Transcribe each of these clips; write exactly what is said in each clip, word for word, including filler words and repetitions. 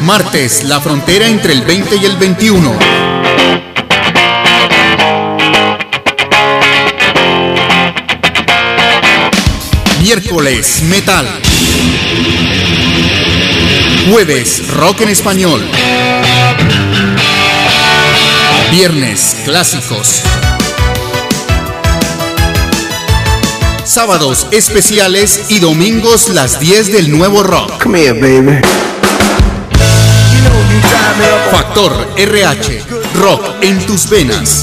Martes, la frontera entre el veinte y el veintiuno. Miércoles, metal. Jueves, rock en español. Viernes, clásicos. Sábados, especiales y domingos, las diez del nuevo rock. Come here, baby. Factor R H, rock en tus venas.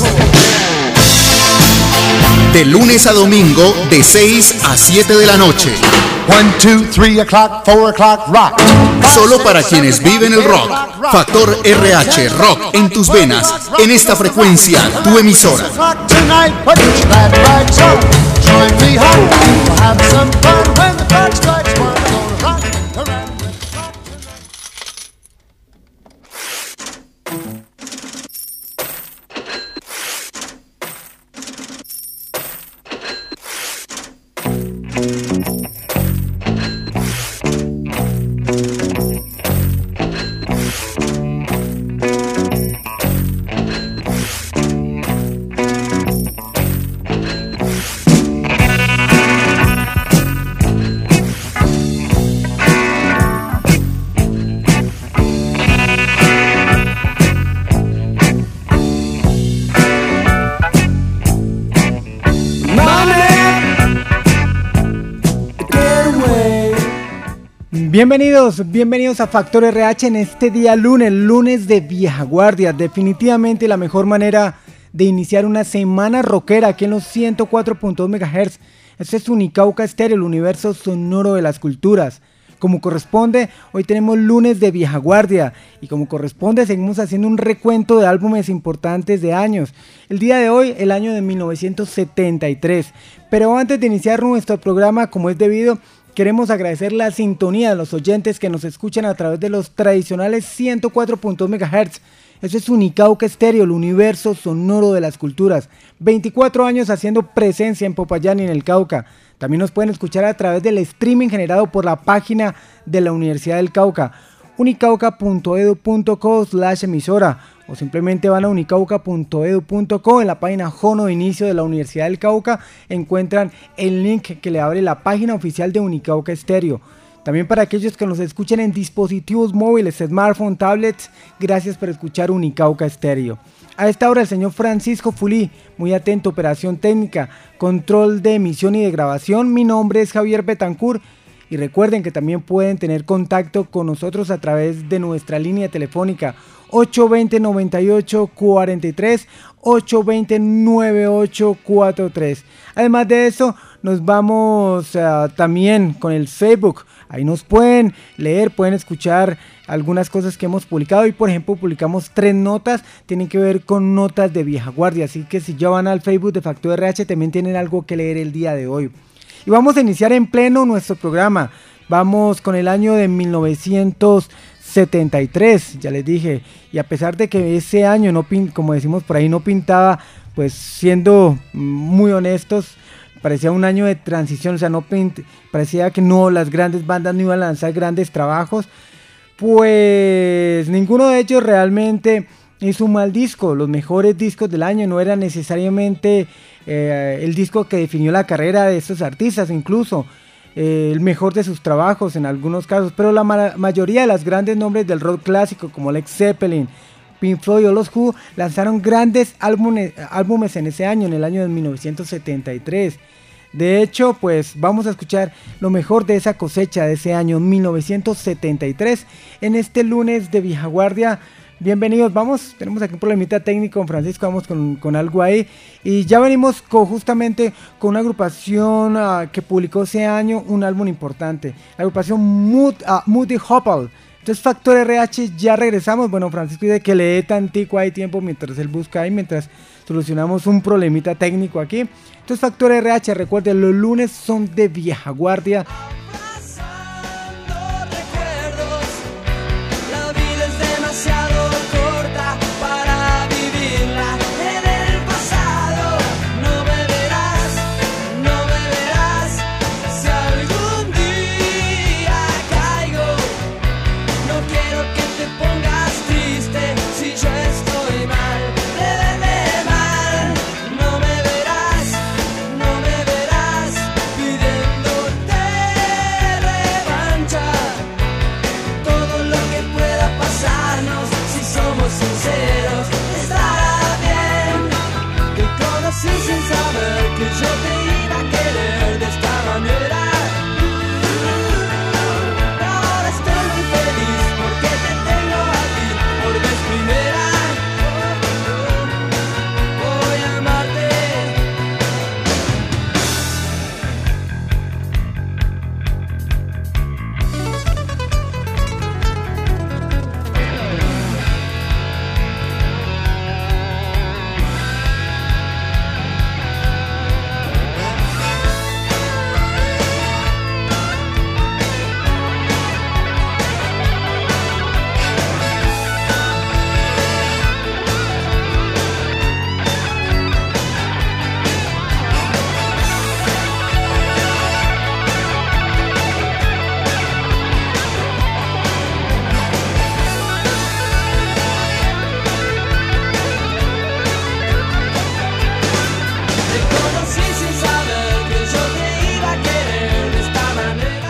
De lunes a domingo, de seis a siete de la noche. One, two, three o'clock, four o'clock, rock. Solo para quienes viven el rock. Factor R H, rock en tus venas. En esta frecuencia, tu emisora. Bienvenidos, bienvenidos a Factor R H en este día lunes, lunes de vieja guardia. Definitivamente la mejor manera de iniciar una semana rockera aquí en los ciento cuatro punto dos megahertz. Este es Unicauca Estéreo, el universo sonoro de las culturas. Como corresponde, hoy tenemos lunes de vieja guardia y como corresponde seguimos haciendo un recuento de álbumes importantes de años. El día de hoy, el año de mil novecientos setenta y tres. Pero antes de iniciar nuestro programa como es debido, queremos agradecer la sintonía de los oyentes que nos escuchan a través de los tradicionales ciento cuatro punto dos megahertz. Eso es Unicauca Estéreo, el universo sonoro de las culturas. veinticuatro años haciendo presencia en Popayán y en el Cauca. También nos pueden escuchar a través del streaming generado por la página de la Universidad del Cauca, unicauca punto edu punto co slash emisora, o simplemente van a unicauca punto edu punto co. En la página Jono de inicio de la Universidad del Cauca encuentran el link que le abre la página oficial de Unicauca Estéreo. También para aquellos que nos escuchen en dispositivos móviles, smartphone, tablets, gracias por escuchar Unicauca Estéreo. A esta hora el señor Francisco Fulí, muy atento, operación técnica, control de emisión y de grabación. Mi nombre es Javier Betancourt. Y recuerden que también pueden tener contacto con nosotros a través de nuestra línea telefónica ocho dos cero, nueve ocho cuatro tres, ocho dos cero, nueve ocho cuatro tres. Además de eso, nos vamos uh, también con el Facebook. Ahí nos pueden leer, pueden escuchar algunas cosas que hemos publicado. Y por ejemplo publicamos tres notas, tienen que ver con notas de vieja guardia. Así que si ya van al Facebook de Factor R H también tienen algo que leer el día de hoy. Y vamos a iniciar en pleno nuestro programa. Vamos con el año de mil novecientos setenta y tres, ya les dije. Y a pesar de que ese año, no pin, como decimos por ahí, no pintaba, pues siendo muy honestos, parecía un año de transición. O sea, no pint, parecía que no, las grandes bandas no iban a lanzar grandes trabajos. Pues ninguno de ellos realmente hizo un mal disco. Los mejores discos del año no eran necesariamente eh, el disco que definió la carrera de estos artistas, incluso eh, el mejor de sus trabajos en algunos casos, pero la ma- mayoría de los grandes nombres del rock clásico como Led Zeppelin, Pink Floyd o los Who lanzaron grandes álbumes, álbumes en ese año, en el año de mil novecientos setenta y tres. De hecho, pues vamos a escuchar lo mejor de esa cosecha de ese año mil novecientos setenta y tres en este lunes de vieja guardia. Bienvenidos, vamos, tenemos aquí un problemita técnico con Francisco, vamos con, con algo ahí. Y ya venimos con, justamente con una agrupación uh, que publicó ese año un álbum importante, la agrupación Mood, uh, Moody Hopple. Entonces Factor R H, ya regresamos. Bueno, Francisco dice que le dé tantico ahí tiempo mientras él busca ahí, mientras solucionamos un problemita técnico aquí. Entonces Factor R H, recuerden, los lunes son de vieja guardia. Te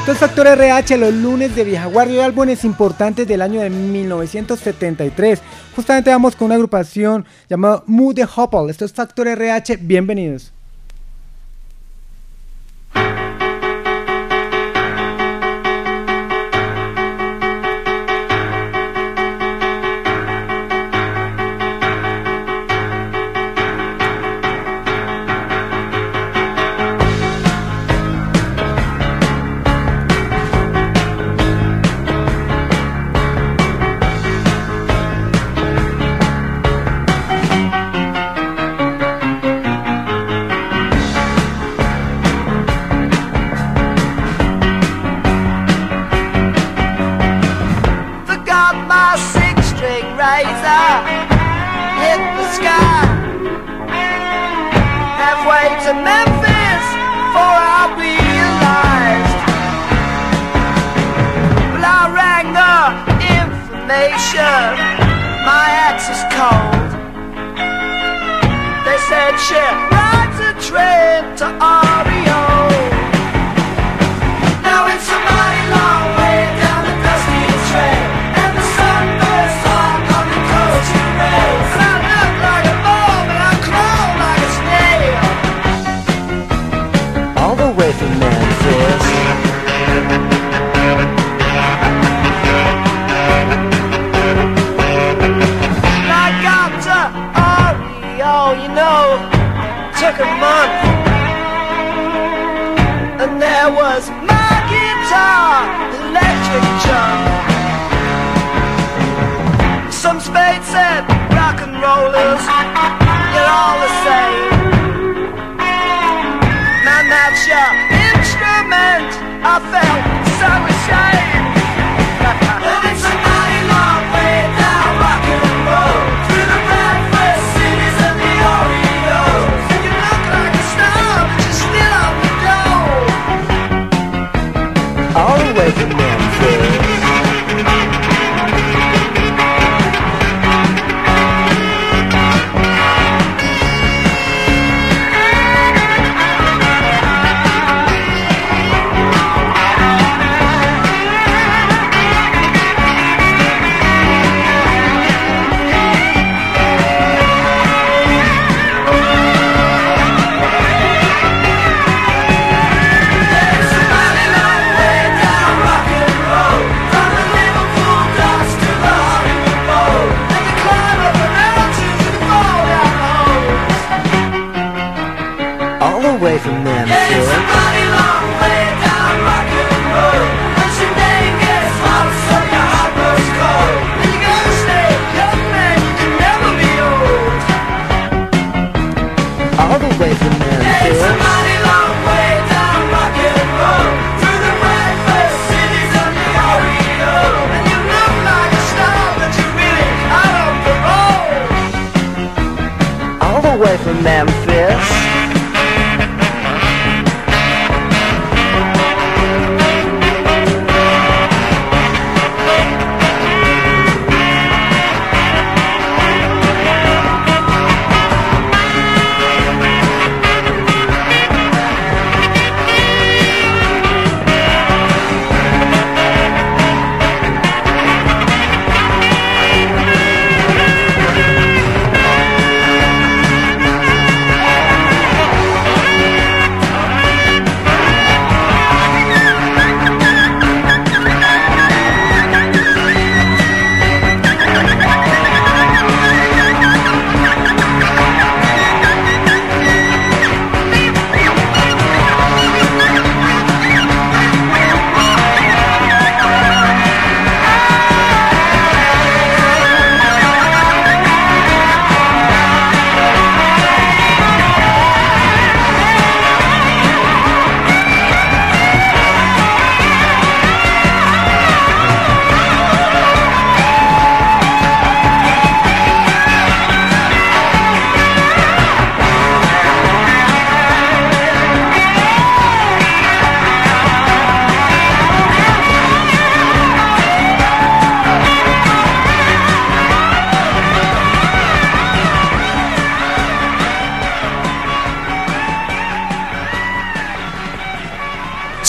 Esto es Factor R H, los lunes de vieja guardia, álbumes importantes del año de mil novecientos setenta y tres. Justamente vamos con una agrupación llamada Mood the Hopple. Esto es Factor R H, bienvenidos. Rock and roll.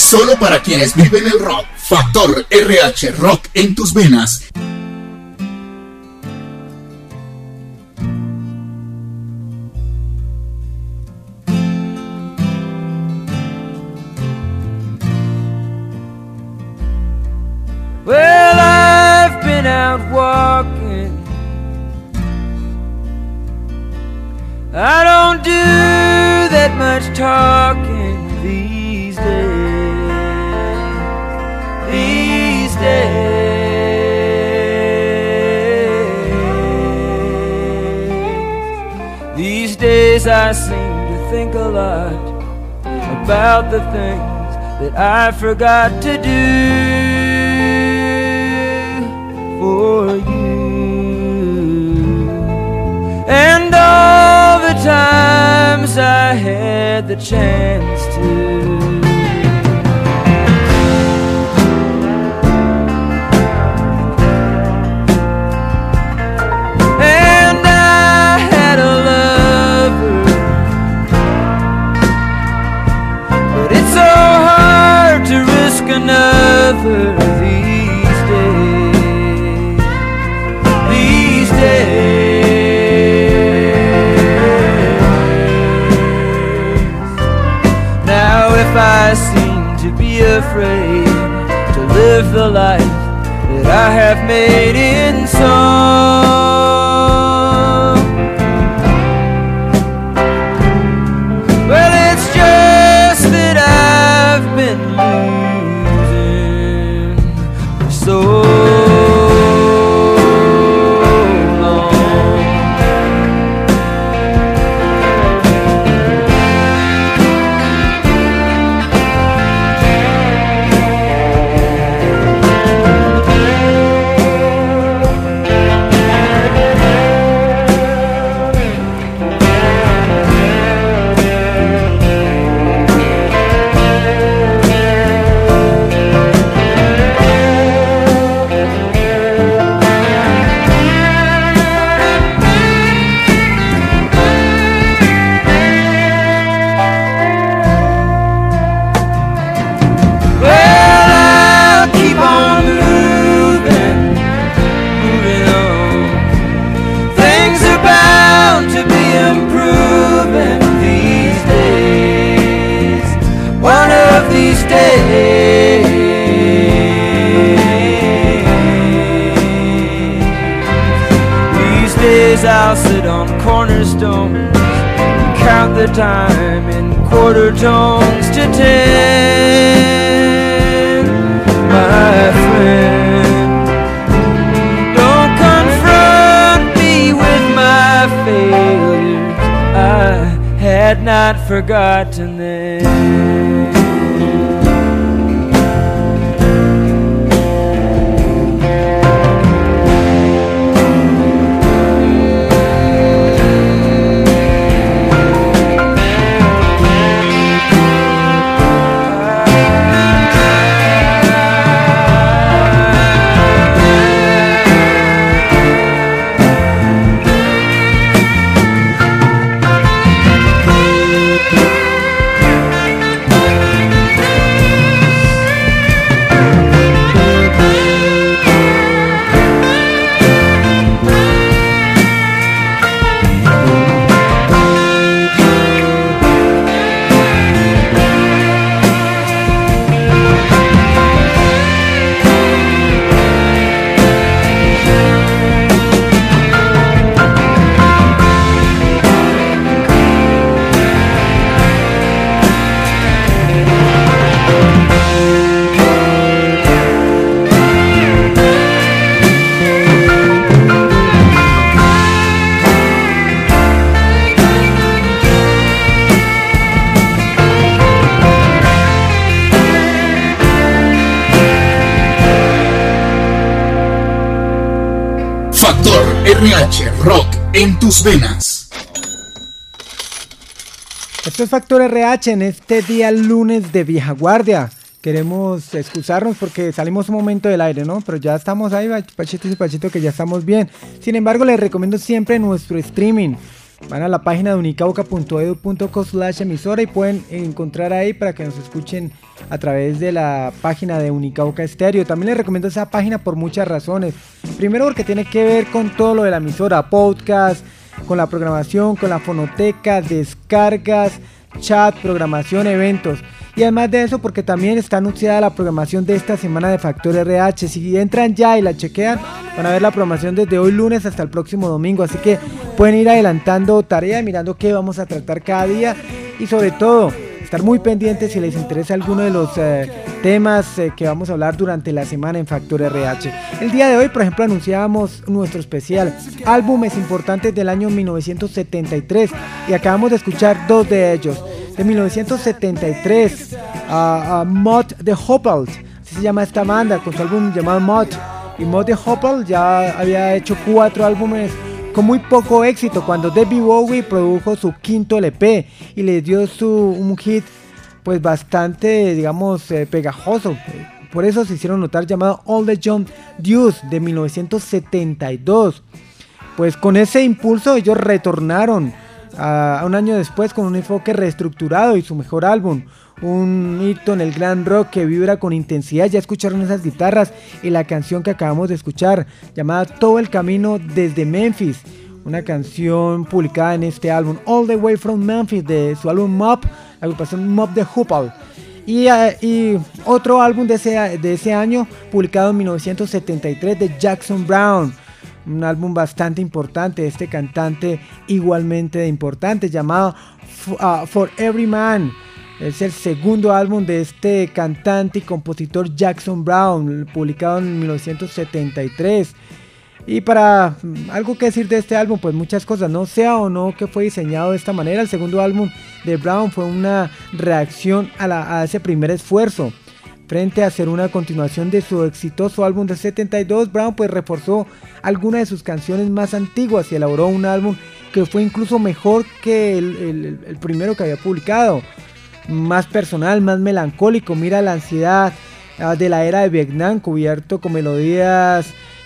Solo para quienes viven el rock. Factor R H, rock en tus venas. Well, I've been out walking. I don't do that much talking these days. These days. These days I seem to think a lot about the things that I forgot to do for you, and all the times I had the chance to. And I had a lover, but it's so hard to risk another these days. Now if I seem to be afraid to live the life that I have made in song, well, it's just that I've been losing for so I'll sit on cornerstones and count the time in quarter tones to ten. My friend, don't confront me with my failures. I had not forgotten them. R H, rock en tus venas. Esto es Factor R H en este día lunes de vieja guardia. Queremos excusarnos porque salimos un momento del aire, ¿no? Pero ya estamos ahí, Pachito y Pachito, que ya estamos bien. Sin embargo, les recomiendo siempre nuestro streaming. Van a la página de unicauca punto edu punto co slash emisora y pueden encontrar ahí para que nos escuchen a través de la página de Unicauca Estéreo. También les recomiendo esa página por muchas razones. Primero porque tiene que ver con todo lo de la emisora, podcast, con la programación, con la fonoteca, descargas, chat, programación, eventos. Y además de eso porque también está anunciada la programación de esta semana de Factor R H. Si entran ya y la chequean, van a ver la programación desde hoy lunes hasta el próximo domingo. Así que pueden ir adelantando tarea, mirando qué vamos a tratar cada día. Y sobre todo, estar muy pendientes si les interesa alguno de los eh, temas eh, que vamos a hablar durante la semana en Factor R H. El día de hoy, por ejemplo, anunciábamos nuestro especial álbumes importantes del año mil novecientos setenta y tres y acabamos de escuchar dos de ellos. De mil novecientos setenta y tres, uh, uh, Mott the Hoople, así se llama esta banda, con su álbum llamado Mott. Y Mott the Hoople ya había hecho cuatro álbumes con muy poco éxito cuando David Bowie produjo su quinto L P y le dio su, un hit pues bastante, digamos, eh, pegajoso. Por eso se hicieron notar, llamado All the Young Dudes de mil novecientos setenta y dos. Pues con ese impulso ellos retornaron a un año después con un enfoque reestructurado y su mejor álbum, un hito en el glam rock que vibra con intensidad. Ya escucharon esas guitarras y la canción que acabamos de escuchar llamada Todo el Camino desde Memphis, una canción publicada en este álbum All the Way from Memphis de su álbum Mop, la agrupación Mott the Hoople. Y, uh, y otro álbum de ese, de ese año publicado en mil novecientos setenta y tres de Jackson Browne, un álbum bastante importante de este cantante igualmente importante llamado uh, For Every Man. Es el segundo álbum de este cantante y compositor Jackson Browne, publicado en mil novecientos setenta y tres. Y para um, algo que decir de este álbum, pues muchas cosas, no sea o no que fue diseñado de esta manera. El segundo álbum de Browne fue una reacción a, la, a ese primer esfuerzo. Frente a hacer una continuación de su exitoso álbum del setenta y dos, Browne pues reforzó algunas de sus canciones más antiguas y elaboró un álbum que fue incluso mejor que el, el, el primero que había publicado. Más personal, más melancólico, mira la ansiedad uh, de la era de Vietnam, cubierto con melodías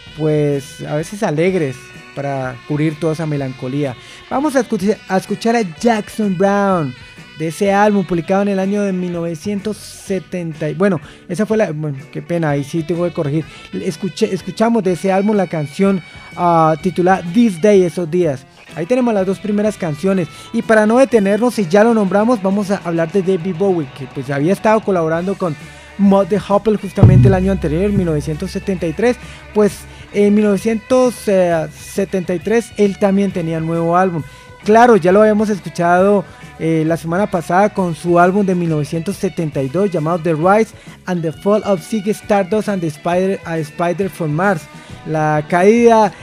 pues a veces alegres para cubrir toda esa melancolía. Vamos a escuchar a, escuchar a Jackson Browne de ese álbum publicado en el año de mil novecientos setenta. Bueno, esa fue la... Bueno, qué pena, ahí sí tengo que corregir. Escuché, escuchamos de ese álbum la canción uh, titulada This Day, esos días. Ahí tenemos las dos primeras canciones. Y para no detenernos, si ya lo nombramos, vamos a hablar de David Bowie, que pues había estado colaborando con Mott the Hoople justamente el año anterior, mil novecientos setenta y tres. Pues en mil novecientos setenta y tres él también tenía un nuevo álbum. Claro, ya lo habíamos escuchado eh, la semana pasada con su álbum de mil novecientos setenta y dos llamado The Rise and the Fall of Ziggy Stardust and the Spider, a Spider from Mars. La caída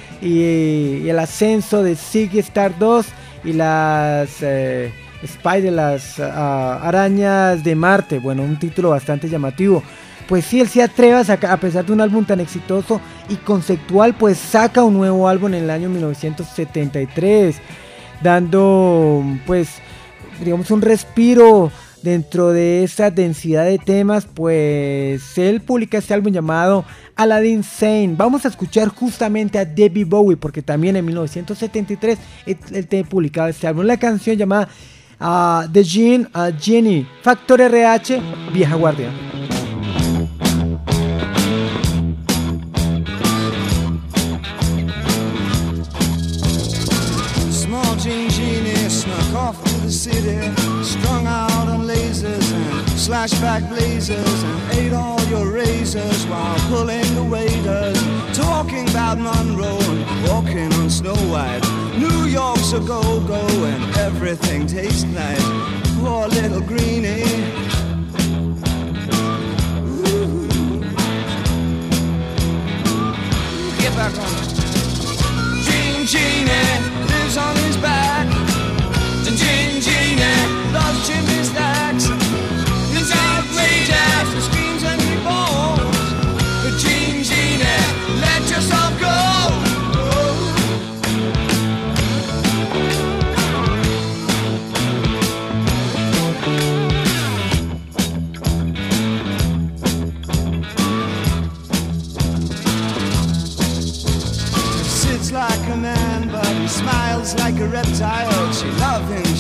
y, y el ascenso de Ziggy Stardust y las eh, Spider, las uh, arañas de Marte. Bueno, un título bastante llamativo. Pues sí, él se atreve a sacar, a pesar de un álbum tan exitoso y conceptual, pues saca un nuevo álbum en el año mil novecientos setenta y tres. Dando pues digamos un respiro dentro de esa densidad de temas. Pues él publica este álbum llamado Aladdin Sane. Vamos a escuchar justamente a David Bowie porque también en mil novecientos setenta y tres él, él tiene publicado este álbum, la canción llamada uh, The Gene uh, Genie. Factor R H, vieja guardia. Off to the city, strung out on lasers and slashback blazers, and ate all your razors while pulling the waiters, talking about Monroe and walking on Snow White. New York's a go-go and everything tastes nice. Poor little greenie. Ooh. Get back on it. Gene Genie lives on his back. Gene Genie loves chimney stacks. He's outrageous, he screams and he falls. But Gene Genie, let yourself go. He sits like a man, but he smiles like a reptile.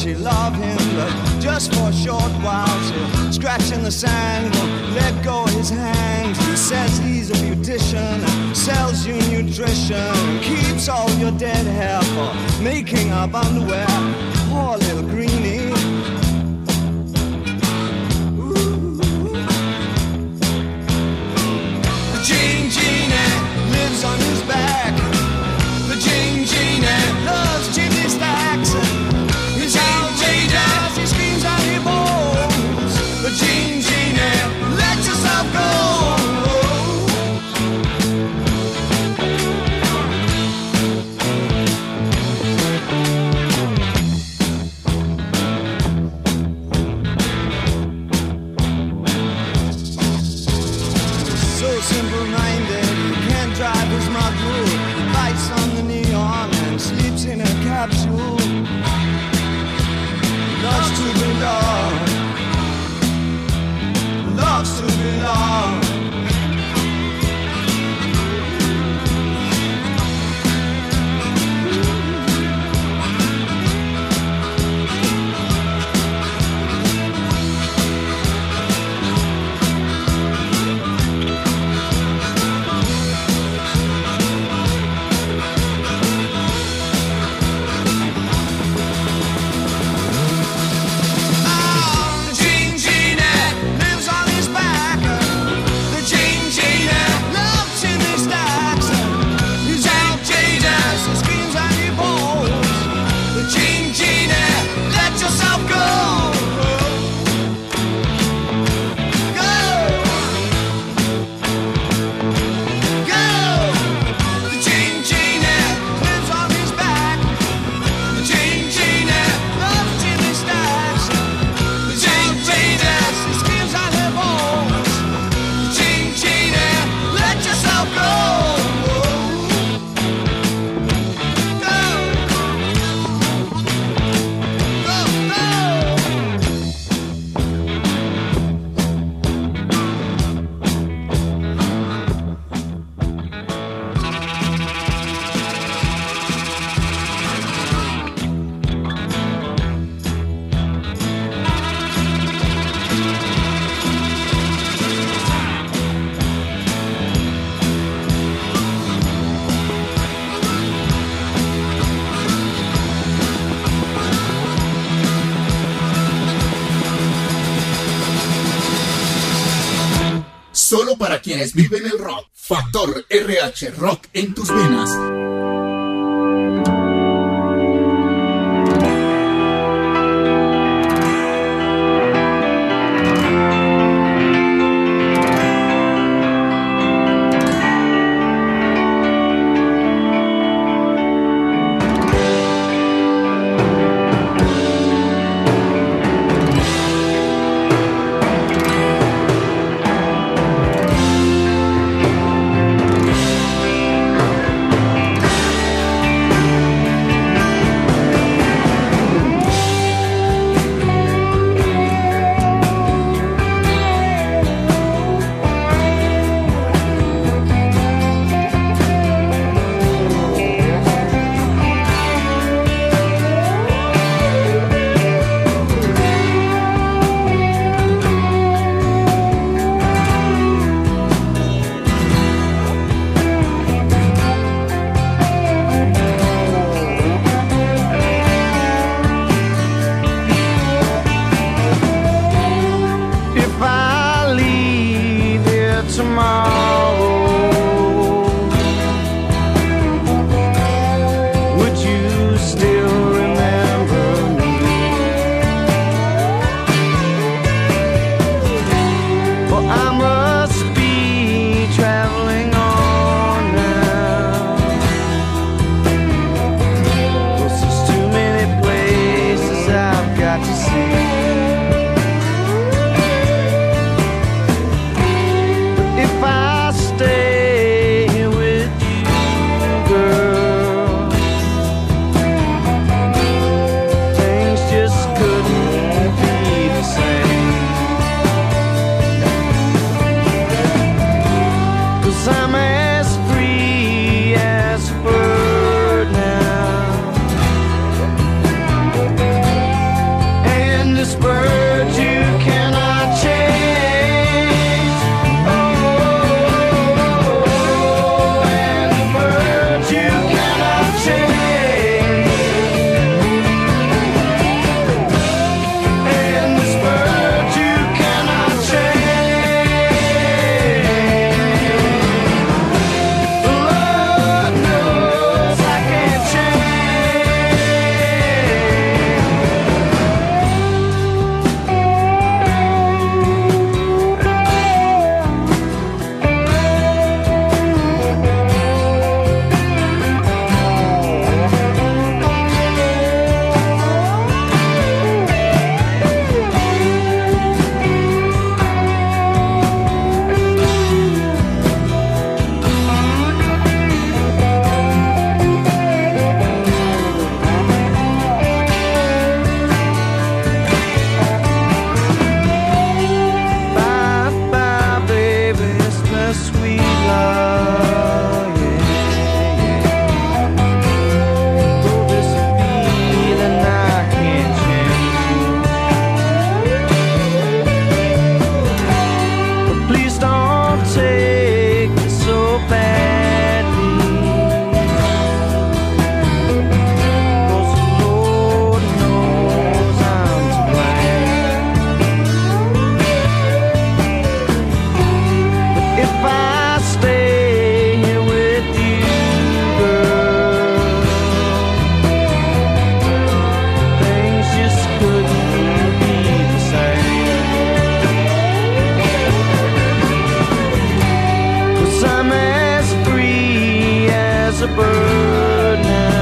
she love him, but just for a short while. She'll scratch in the sand, won't let go of his hands. He says he's a beautician, sells you nutrition, keeps all your dead hair for making up underwear. Poor little greenie. Ooh. The Jane Genie lives on his back. The Jane Genie loves chimney stacks. He's outrageous, he screams out he moans. The Jane Genie, let yourself go. Capsule loves to belong, loves to belong. Solo para quienes viven el rock. Factor R H, rock en tus venas. Go! if I stay here with you, girl. Things just couldn't be the same. 'Cause I'm as free as a bird now.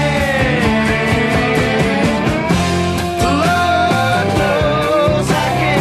I can't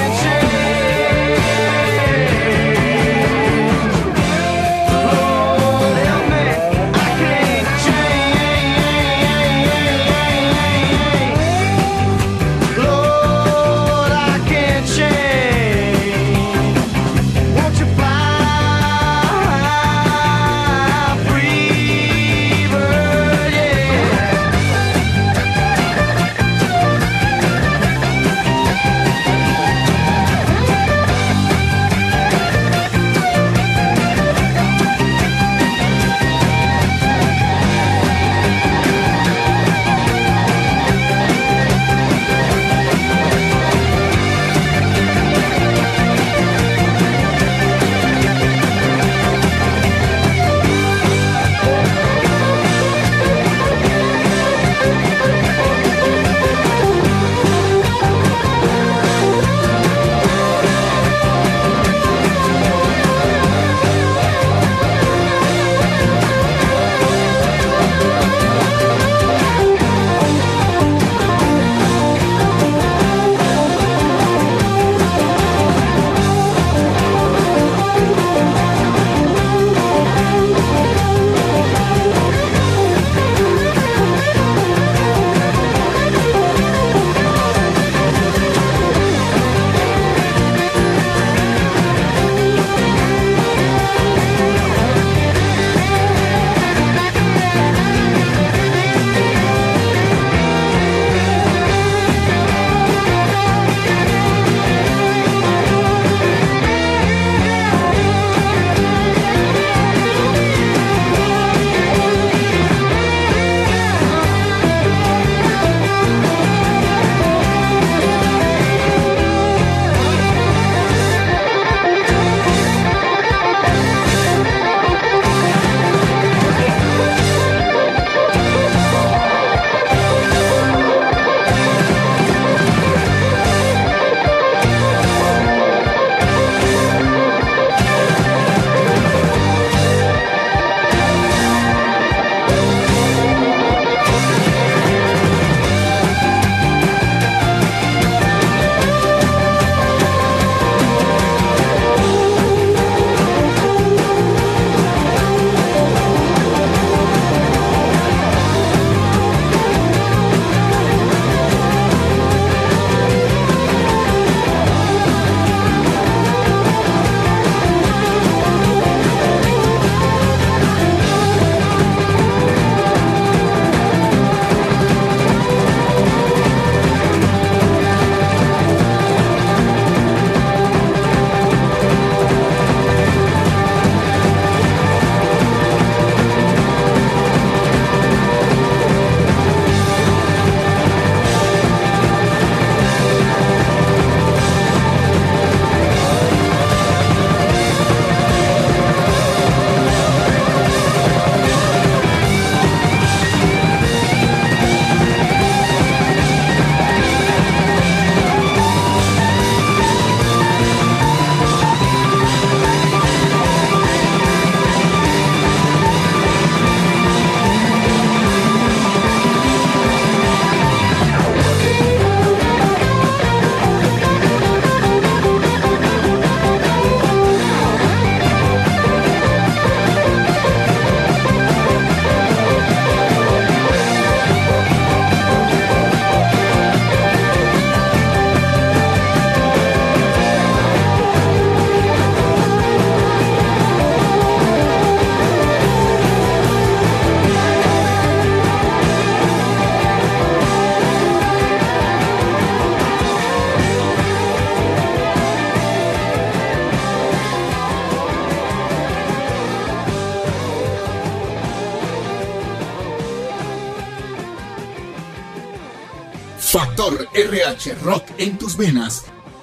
Factor R H, rock en tus venas.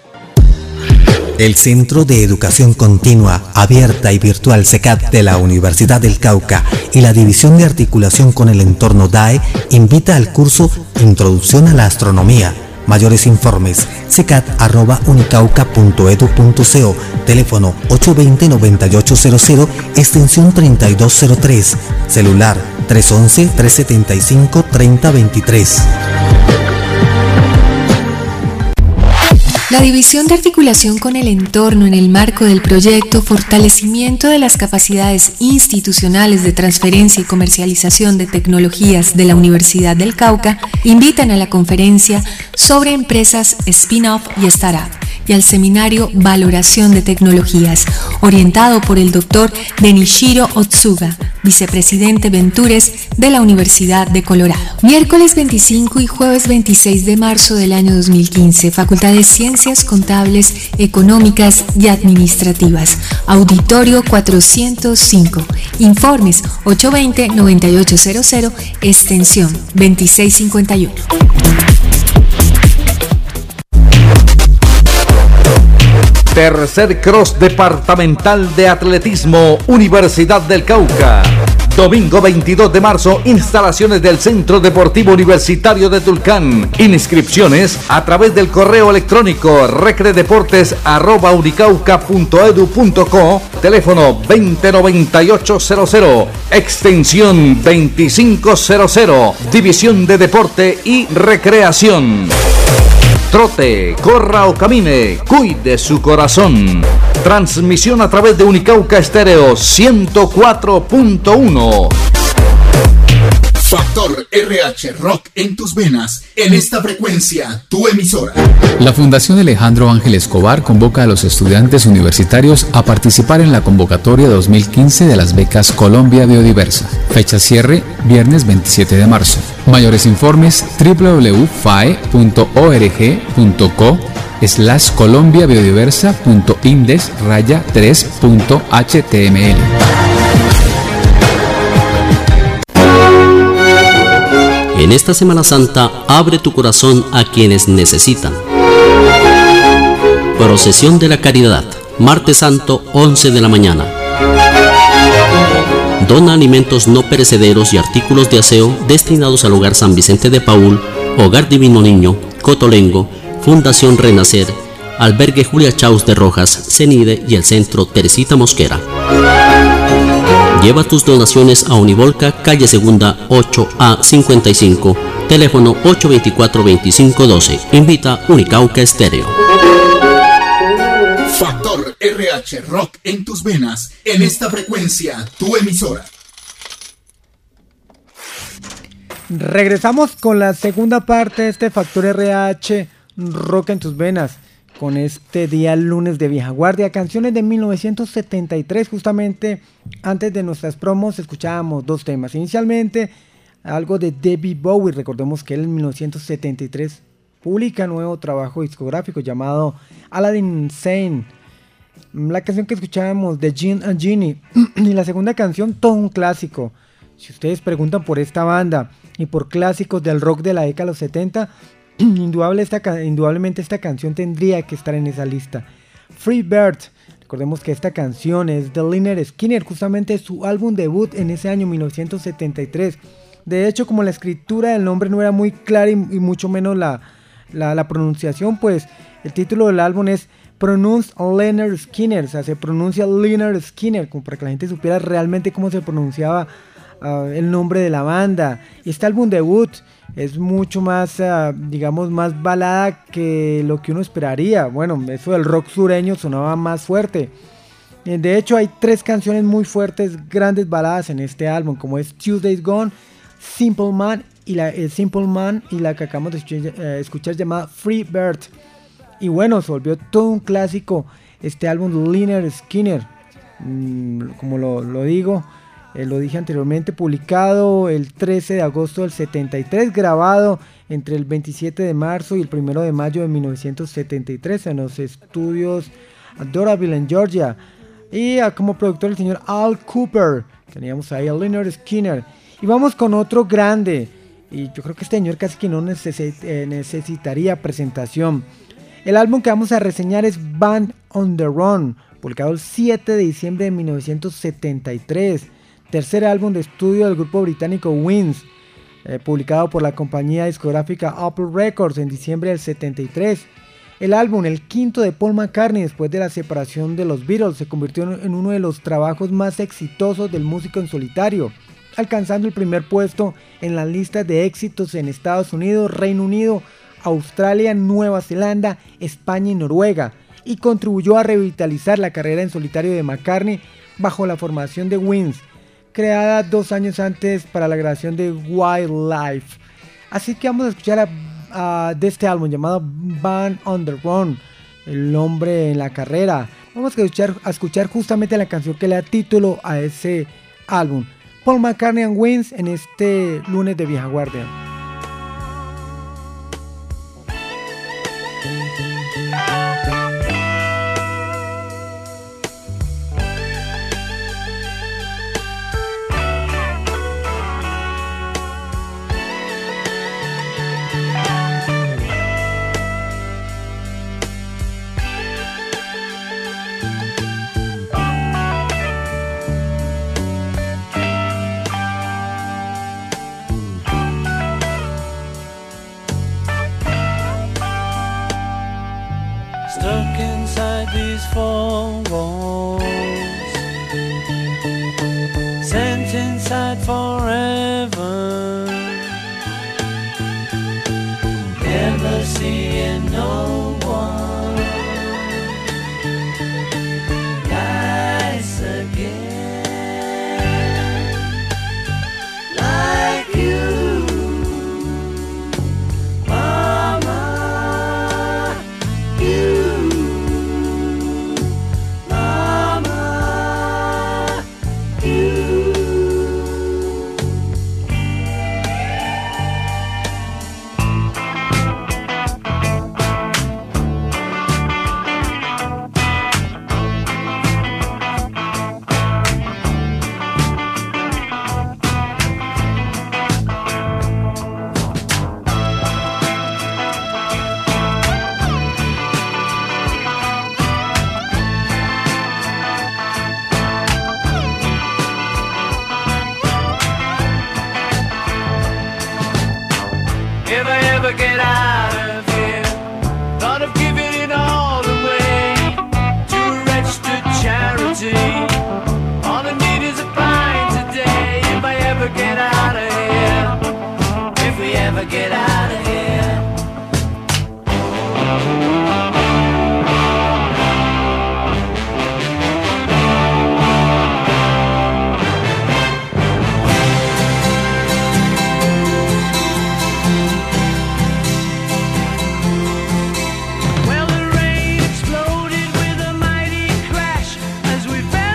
El Centro de Educación Continua, Abierta y Virtual CECAT de la Universidad del Cauca y la División de Articulación con el Entorno D A E invita al curso Introducción a la Astronomía. Mayores informes, cecat arroba unicauca punto edu punto co, teléfono ocho dos cero, nueve ocho cero cero, extensión treinta y dos cero tres, celular tres uno uno, tres siete cinco, tres cero dos tres. La División de Articulación con el Entorno en el marco del proyecto Fortalecimiento de las Capacidades Institucionales de Transferencia y Comercialización de Tecnologías de la Universidad del Cauca invitan a la conferencia sobre empresas spin-off y startup y al seminario Valoración de Tecnologías, orientado por el doctor Denishiro Otsuga, vicepresidente Ventures de la Universidad de Colorado. Miércoles veinticinco y jueves veintiséis de marzo del año dos mil quince, Facultad de Ciencias Contables, Económicas y Administrativas, Auditorio cuatrocientos cinco. Informes ocho dos cero, nueve ocho cero cero, extensión veintiséis cincuenta y uno. Tercer Cross Departamental de Atletismo, Universidad del Cauca. Domingo veintidós de marzo, instalaciones del Centro Deportivo Universitario de Tulcán. Inscripciones a través del correo electrónico recredeportes arroba unicauca punto edu punto co, teléfono veinte noventa y ocho cero cero, extensión veinticinco cero cero, División de Deporte y Recreación. Trote, corra o camine, cuide su corazón. Transmisión a través de Unicauca Estéreo ciento cuatro punto uno. Factor R H, rock en tus venas. En esta frecuencia, tu emisora. La Fundación Alejandro Ángel Escobar convoca a los estudiantes universitarios a participar en la convocatoria dos mil quince de las becas Colombia Biodiversa. Fecha cierre, viernes veintisiete de marzo. Mayores informes, w w w punto f a e punto org punto co slash colombia biodiversa punto index raya tres punto h t m l. En esta Semana Santa, abre tu corazón a quienes necesitan. Procesión de la Caridad, martes santo, once de la mañana. Dona alimentos no perecederos y artículos de aseo destinados al Hogar San Vicente de Paúl, Hogar Divino Niño, Cotolengo, Fundación Renacer, Albergue Julia Chaus de Rojas, CENIDE y el Centro Teresita Mosquera. Lleva tus donaciones a Univolca, calle Segunda, ocho A cincuenta y cinco, teléfono ocho dos cuatro, veinticinco doce. Invita Unicauca Estéreo. Factor R H, rock en tus venas. En esta frecuencia, tu emisora. Regresamos con la segunda parte de este Factor R H, rock en tus venas. Con este día lunes de vieja guardia, canciones de mil novecientos setenta y tres. Justamente antes de nuestras promos escuchábamos dos temas. Inicialmente algo de David Bowie. Recordemos que él en mil novecientos setenta y tres publica nuevo trabajo discográfico llamado Aladdin Sane. La canción que escuchábamos de Gin and Ginny. Y la segunda canción, todo un clásico. Si ustedes preguntan por esta banda y por clásicos del rock de la década de los setenta, Indudable esta, indudablemente esta canción tendría que estar en esa lista. Free Bird, recordemos que esta canción es de Lynyrd Skynyrd, justamente su álbum debut en ese año mil novecientos setenta y tres. De hecho, como la escritura del nombre no era muy clara y, y mucho menos la, la, la pronunciación, pues el título del álbum es Pronounce Lynyrd Skynyrd, o sea, se pronuncia Lynyrd Skynyrd, como para que la gente supiera realmente cómo se pronunciaba uh, el nombre de la banda. Y este álbum debut es mucho más, uh, digamos, más balada que lo que uno esperaría. Bueno, eso del rock sureño sonaba más fuerte. De hecho, hay tres canciones muy fuertes, grandes baladas en este álbum, como es Tuesday's Gone, Simple Man y la, eh, Simple Man y la que acabamos de escuchar, eh, escuchar llamada Free Bird. Y bueno, se volvió todo un clásico este álbum de Lynyrd Skynyrd. Mm, como lo, lo digo, Eh, lo dije anteriormente, publicado el trece de agosto del setenta y tres, grabado entre el veintisiete de marzo y el primero de mayo de mil novecientos setenta y tres en los estudios Doraville en Georgia, y uh, como productor el señor Al Cooper. Teníamos ahí a Lynyrd Skynyrd. Y vamos con otro grande, y yo creo que este señor casi que no neces- eh, necesitaría presentación. El álbum que vamos a reseñar es Band on the Run, publicado el siete de diciembre de mil novecientos setenta y tres, tercer álbum de estudio del grupo británico Wings, eh, publicado por la compañía discográfica Apple Records en diciembre del setenta y tres. El álbum, el quinto de Paul McCartney después de la separación de los Beatles, se convirtió en uno de los trabajos más exitosos del músico en solitario, alcanzando el primer puesto en las listas de éxitos en Estados Unidos, Reino Unido, Australia, Nueva Zelanda, España y Noruega, y contribuyó a revitalizar la carrera en solitario de McCartney bajo la formación de Wings, creada dos años antes para la grabación de Wildlife. Así que vamos a escuchar a, a, de este álbum llamado Band on the Run, el hombre en la carrera. Vamos a escuchar, a escuchar justamente la canción que le da título a ese álbum, Paul McCartney and Wings, en este lunes de Vieja Guardia. Stuck inside these four walls, sent inside forever, never seeing no one nice again like you. If I ever get out of here, thought of giving it all away to a registered charity. All I need is a pint today. If I ever get out of here, if we ever get out of here. Well, the rain exploded with a mighty crash as we fell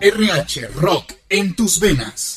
R H Rock en tus venas.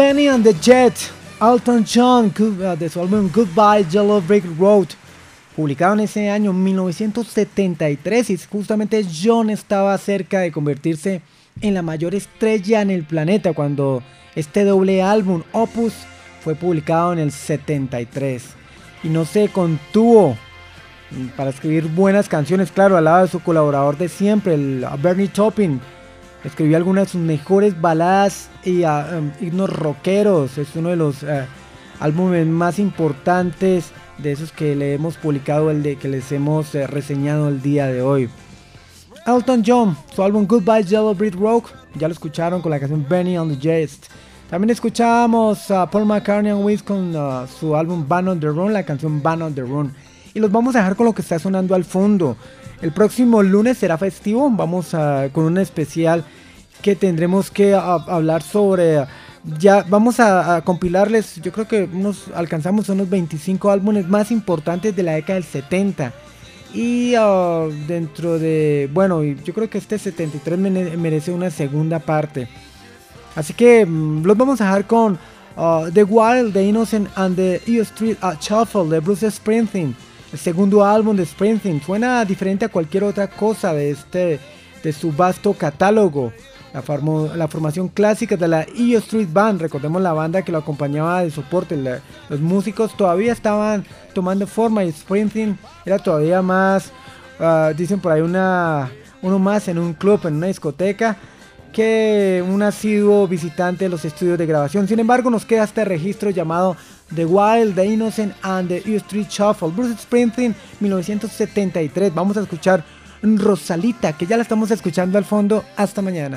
Benny and the Jets, Elton John, de su álbum Goodbye Yellow Brick Road, publicado en ese año mil novecientos setenta y tres, y justamente John estaba cerca de convertirse en la mayor estrella en el planeta cuando este doble álbum, Opus, fue publicado en el setenta y tres, y no se contuvo para escribir buenas canciones, claro, al lado de su colaborador de siempre, el Bernie Taupin. Escribió algunas de sus mejores baladas y uh, um, himnos rockeros. Es uno de los uh, álbumes más importantes de esos que le hemos publicado, el de que les hemos uh, reseñado el día de hoy. Elton John, su álbum Goodbye Yellow Brick Road, ya lo escucharon con la canción Benny and the Jets. También escuchamos a uh, Paul McCartney and Wiz con uh, su álbum Band on the Run, la canción Band on the Run. Y los vamos a dejar con lo que está sonando al fondo. El próximo lunes será festivo, vamos a, con un especial que tendremos que a, hablar sobre, ya vamos a, a compilarles, yo creo que unos, alcanzamos unos veinticinco álbumes más importantes de la década del setenta. Y uh, dentro de, bueno, yo creo que este setenta y tres merece una segunda parte. Así que um, los vamos a dejar con uh, The Wild, The Innocent and the E Street uh, Shuffle de Bruce Springsteen. El segundo álbum de Springsteen suena diferente a cualquier otra cosa de, este, de su vasto catálogo. La, formo, la formación clásica de la E Street Band, recordemos la banda que lo acompañaba de soporte, la, los músicos todavía estaban tomando forma y Springsteen era todavía más, uh, dicen por ahí, una, uno más en un club, en una discoteca, que un asiduo visitante de los estudios de grabación. Sin embargo, nos queda este registro llamado The Wild, The Innocent and the E Street Shuffle, Bruce Springsteen, mil novecientos setenta y tres. Vamos a escuchar Rosalita, que ya la estamos escuchando al fondo. Hasta mañana.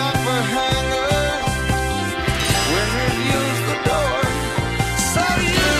So you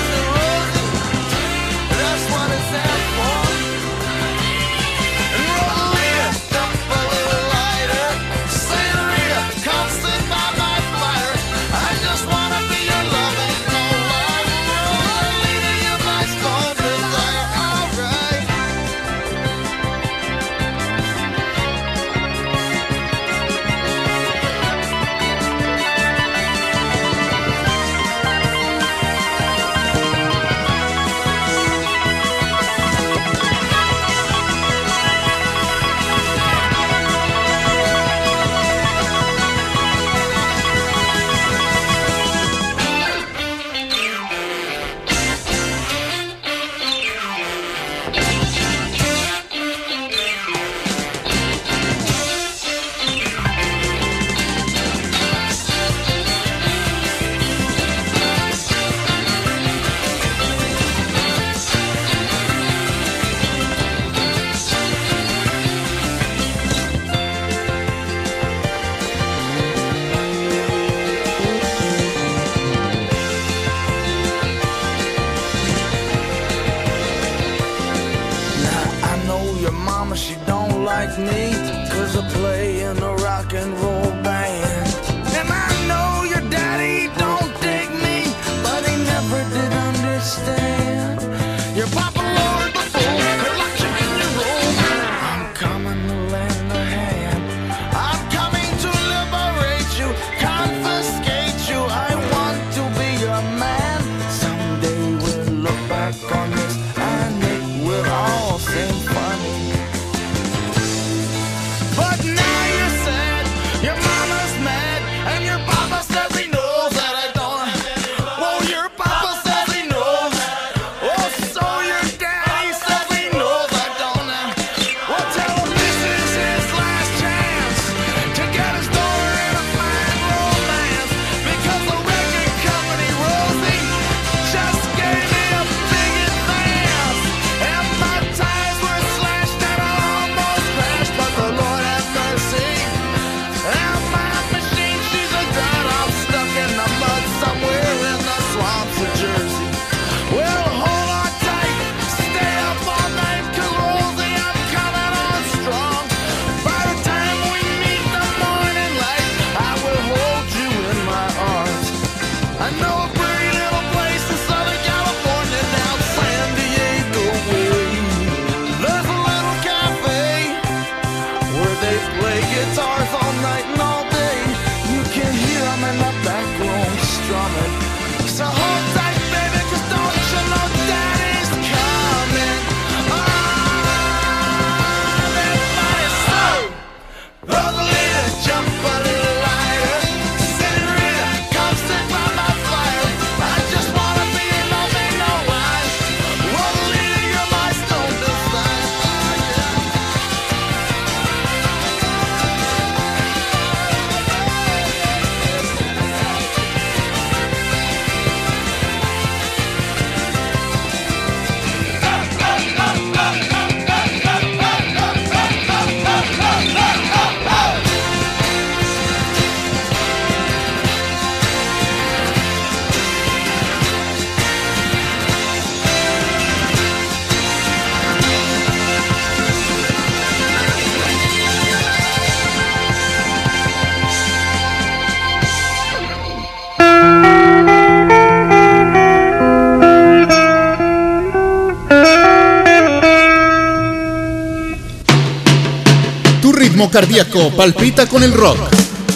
cardíaco palpita con el rock.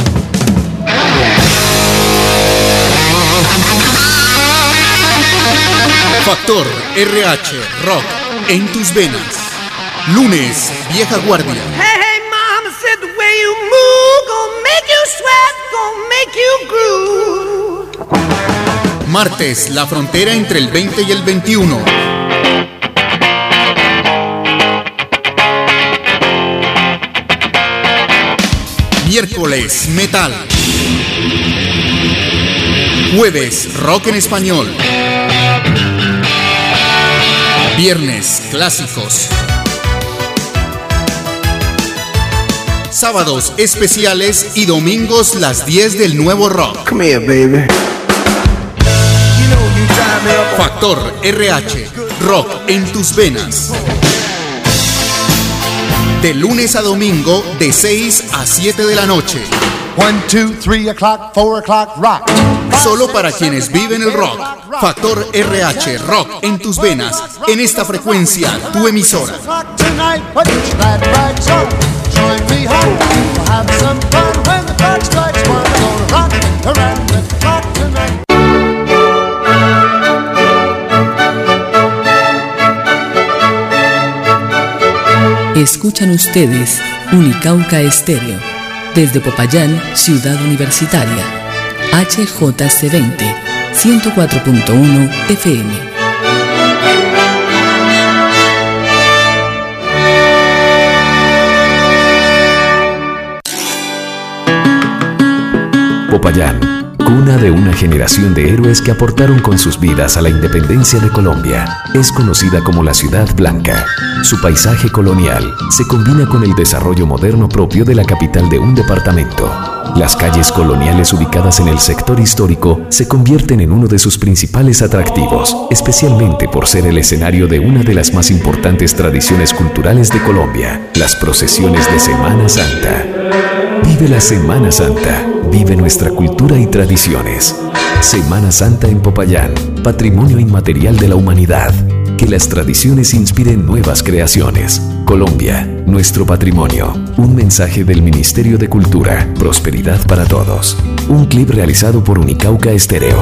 Factor R H Rock en tus venas. Lunes, Vieja Guardia. Hey, hey, mama said the way you move gonna make you sweat, gonna make you groove. Martes, la frontera entre el veinte y el veintiuno. Miércoles, metal. Jueves, rock en español. Viernes, clásicos. Sábados, especiales y domingos, las diez del nuevo rock. Come here, baby. Factor R H, rock en tus venas. De lunes a domingo, de seis a siete de la noche. One, two, three o'clock, four o'clock, rock. Solo para quienes viven el rock. Factor R H, rock en tus venas. En esta frecuencia, tu emisora. Escuchan ustedes Unicauca Estéreo, desde Popayán, Ciudad Universitaria, H J C veinte, ciento cuatro punto uno F M. Popayán, cuna de una generación de héroes que aportaron con sus vidas a la independencia de Colombia, es conocida como la Ciudad Blanca. Su paisaje colonial se combina con el desarrollo moderno propio de la capital de un departamento. Las calles coloniales ubicadas en el sector histórico se convierten en uno de sus principales atractivos, especialmente por ser el escenario de una de las más importantes tradiciones culturales de Colombia, las procesiones de Semana Santa. Vive la Semana Santa, vive nuestra cultura y tradiciones. Semana Santa en Popayán, patrimonio inmaterial de la humanidad. Que las tradiciones inspiren nuevas creaciones. Colombia, nuestro patrimonio. Un mensaje del Ministerio de Cultura. Prosperidad para todos. Un clip realizado por Unicauca Estéreo.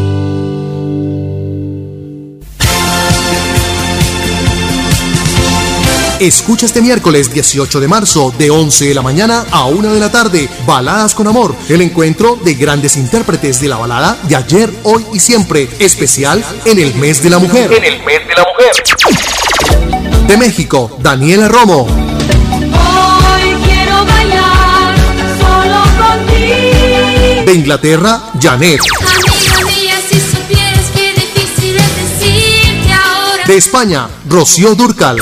Escucha este miércoles dieciocho de marzo de once de la mañana a una de la tarde Baladas con Amor, el encuentro de grandes intérpretes de la balada de ayer, hoy y siempre, especial en el mes de la mujer. En el mes de la mujer. De México, Daniela Romo. Hoy quiero bailar solo contigo. De Inglaterra, Janet. Amiga mía, si supieras qué difícil es decirte ahora. De España, Rocío Dúrcal.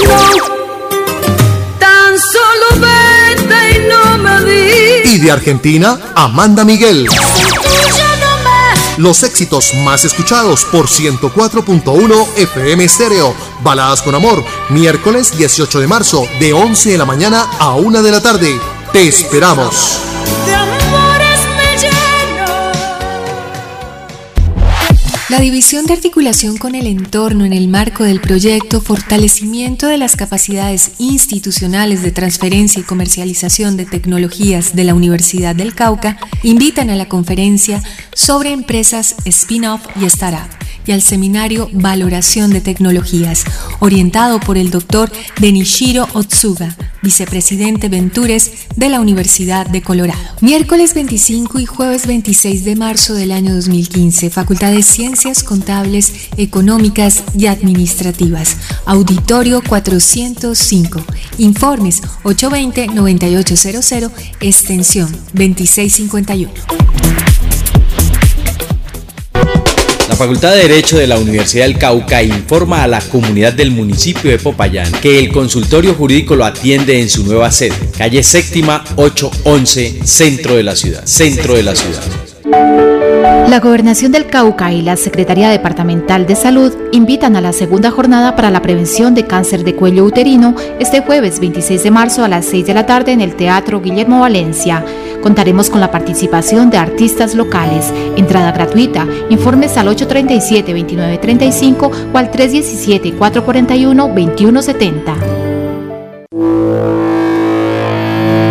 Tan solo vete y no me digas. Y de Argentina, Amanda Miguel. Los éxitos más escuchados por ciento cuatro punto uno F M Estéreo. Baladas con Amor, miércoles dieciocho de marzo de once de la mañana a una de la tarde. Te esperamos. De amores me lleno. La División de Articulación con el Entorno en el marco del proyecto Fortalecimiento de las Capacidades Institucionales de Transferencia y Comercialización de Tecnologías de la Universidad del Cauca invitan a la conferencia sobre empresas spin-off y startup y al seminario Valoración de Tecnologías, orientado por el doctor Denishiro Otsuga, vicepresidente Ventures de la Universidad de Colorado. Miércoles veinticinco y jueves veintiséis de marzo del año dos mil quince, Facultad de Ciencias Contables, Económicas y Administrativas, Auditorio cuatrocientos cinco. Informes ocho veinte, noventa y ocho cero cero, extensión veintiséis cincuenta y uno. La Facultad de Derecho de la Universidad del Cauca informa a la comunidad del municipio de Popayán que el consultorio jurídico lo atiende en su nueva sede, calle Séptima ochocientos once, centro de la ciudad, centro de la ciudad. La Gobernación del Cauca y la Secretaría Departamental de Salud invitan a la segunda jornada para la prevención de cáncer de cuello uterino este jueves veintiséis de marzo a las seis de la tarde en el Teatro Guillermo Valencia. Contaremos con la participación de artistas locales. Entrada gratuita. Informes al ocho tres siete, veintinueve treinta y cinco o al tres uno siete, cuatro cuatro uno, veintiuno setenta.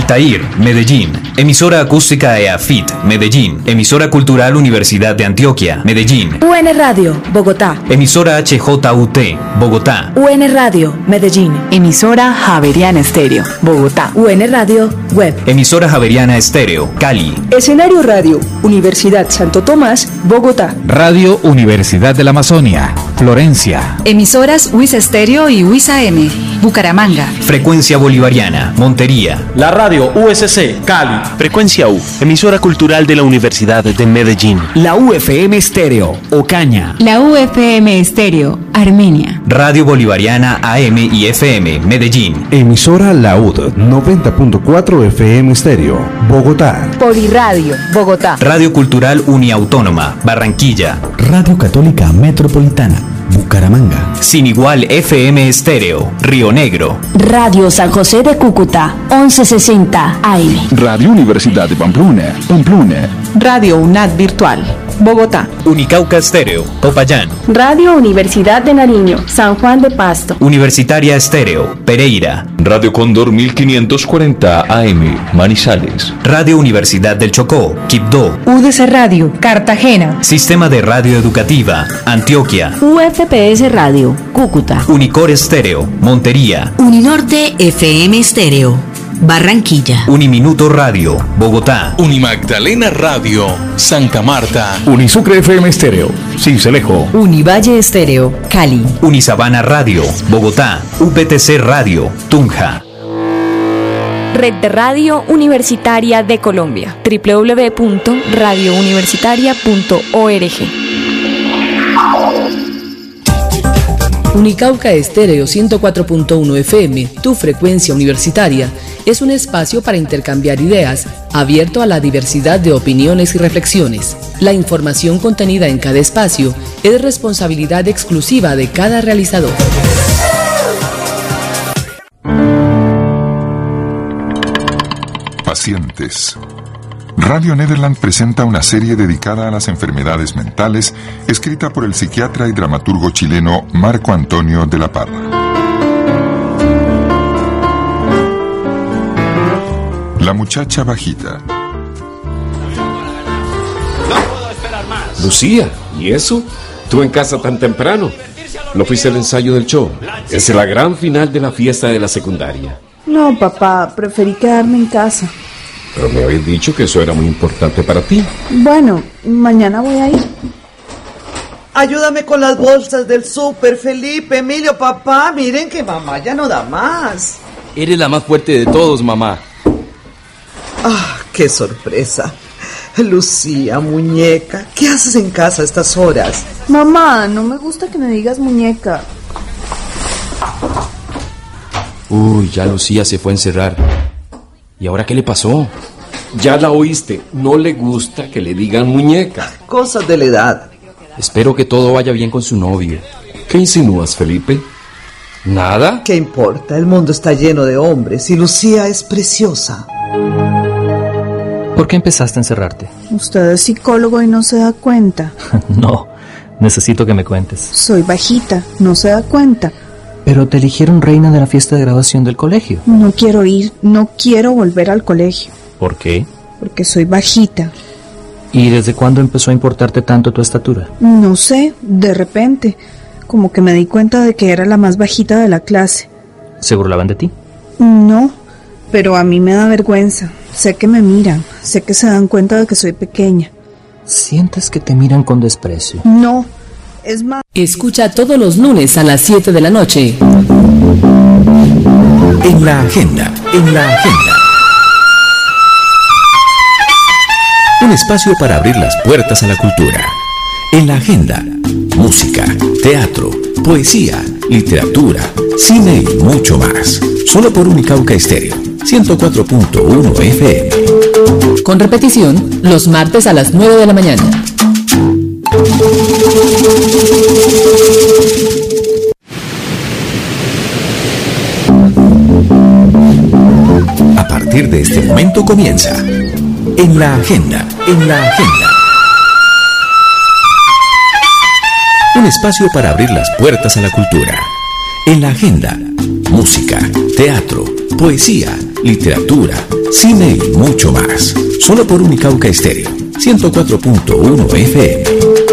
Altair, Medellín. Emisora acústica EAFIT, Medellín. Emisora cultural Universidad de Antioquia, Medellín. U N Radio, Bogotá. Emisora H J U T, Bogotá. U N Radio, Medellín. Emisora Javeriana Estéreo, Bogotá. U N Radio, Web. Emisora Javeriana Estéreo, Cali. Escenario Radio, Universidad Santo Tomás, Bogotá. Radio Universidad de la Amazonia, Florencia. Emisoras U I S Estéreo y U I S A M, Bucaramanga. Frecuencia Bolivariana, Montería. La radio U S C, Cali. Frecuencia U, emisora cultural de la Universidad de Medellín. La U F M Estéreo, Ocaña. La U F M Estéreo, Armenia. Radio Bolivariana A M y F M, Medellín. Emisora La U D noventa punto cuatro F M Estéreo, Bogotá. Poliradio, Bogotá. Radio Cultural Uniautónoma, Barranquilla. Radio Católica Metropolitana, Bucaramanga. Sin Igual F M Estéreo, Río Negro. Radio San José de Cúcuta, once sesenta A M. Radio Universidad de Pamplona, Pamplona. Radio UNAD Virtual, Bogotá. Unicauca Estéreo, Popayán. Radio Universidad de Nariño, San Juan de Pasto. Universitaria Estéreo, Pereira. Radio Cóndor mil quinientos cuarenta A M, Manizales. Radio Universidad del Chocó, Quibdó. U D C Radio, Cartagena. Sistema de Radio Educativa, Antioquia. U F P S Radio, Cúcuta. Unicor Estéreo, Montería. Uninorte F M Estéreo, Barranquilla. Uniminuto Radio, Bogotá. Unimagdalena Radio, Santa Marta. Unisucre F M Estéreo, Cincelejo. Univalle Estéreo, Cali. Unisabana Radio, Bogotá. U P T C Radio, Tunja. Red de Radio Universitaria de Colombia, doble u doble u doble u punto radio universitaria punto org. Unicauca Estéreo ciento cuatro punto uno F M, tu frecuencia universitaria, es un espacio para intercambiar ideas, abierto a la diversidad de opiniones y reflexiones. La información contenida en cada espacio es responsabilidad exclusiva de cada realizador. Pacientes. Radio Nederland presenta una serie dedicada a las enfermedades mentales, escrita por el psiquiatra y dramaturgo chileno Marco Antonio de la Parra. La muchacha bajita. Lucía, ¿y eso? ¿Tú en casa tan temprano? ¿No fuiste al ensayo del show? Es la gran final de la fiesta de la secundaria. No, papá, preferí quedarme en casa. Pero me habéis dicho que eso era muy importante para ti. Bueno, mañana voy a ir. Ayúdame con las bolsas del súper, Felipe, Emilio, papá. Miren que mamá ya no da más. Eres la más fuerte de todos, mamá. Ah, qué sorpresa. Lucía, muñeca, ¿qué haces en casa a estas horas? Mamá, no me gusta que me digas muñeca. Uy, ya Lucía se fue a encerrar. ¿Y ahora qué le pasó? Ya la oíste, no le gusta que le digan muñeca. Cosas de la edad. Espero que todo vaya bien con su novio. ¿Qué insinúas, Felipe? ¿Nada? ¿Qué importa? El mundo está lleno de hombres y Lucía es preciosa. ¿Por qué empezaste a encerrarte? Usted es psicólogo y no se da cuenta. No, necesito que me cuentes. Soy bajita, no se da cuenta. Pero te eligieron reina de la fiesta de graduación del colegio. No quiero ir, no quiero volver al colegio. ¿Por qué? Porque soy bajita. ¿Y desde cuándo empezó a importarte tanto tu estatura? No sé, de repente. Como que me di cuenta de que era la más bajita de la clase. ¿Se burlaban de ti? No, pero a mí me da vergüenza. Sé que me miran, sé que se dan cuenta de que soy pequeña. ¿Sientes que te miran con desprecio? No, es más... Escucha todos los lunes a las siete de la noche. En la agenda, en la agenda. Un espacio para abrir las puertas a la cultura. En la agenda, música, teatro, poesía, literatura, cine y mucho más. Solo por Unicauca Estéreo, ciento cuatro punto uno F M. Con repetición, los martes a las nueve de la mañana. A partir de este momento comienza En la agenda, en la agenda. Un espacio para abrir las puertas a la cultura. En la agenda, música, teatro, poesía, literatura, cine y mucho más. Solo por Unicauca Estéreo, ciento cuatro punto uno F M.